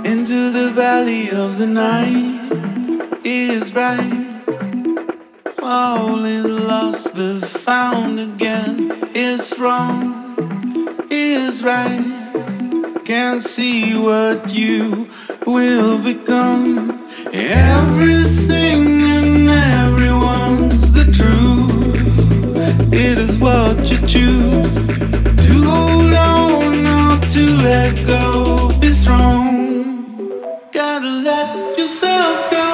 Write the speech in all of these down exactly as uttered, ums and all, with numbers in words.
Into the valley of the night is bright. All is lost but found again. Is wrong, is right. Can't see what you will become. Everything and everyone's the truth. It is what you choose. To hold on or to let go. Be strong. Gotta let yourself go.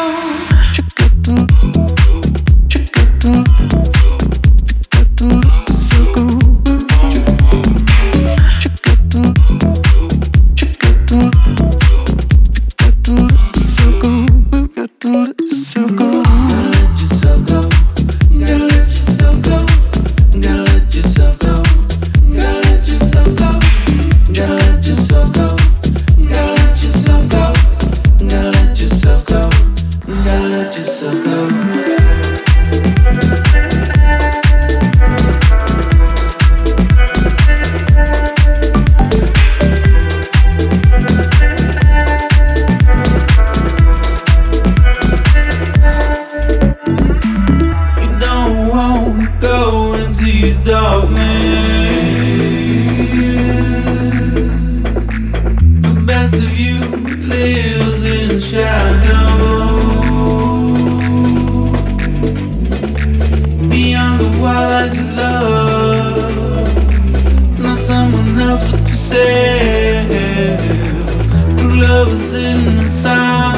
Someone else but yourself. True love is in inside.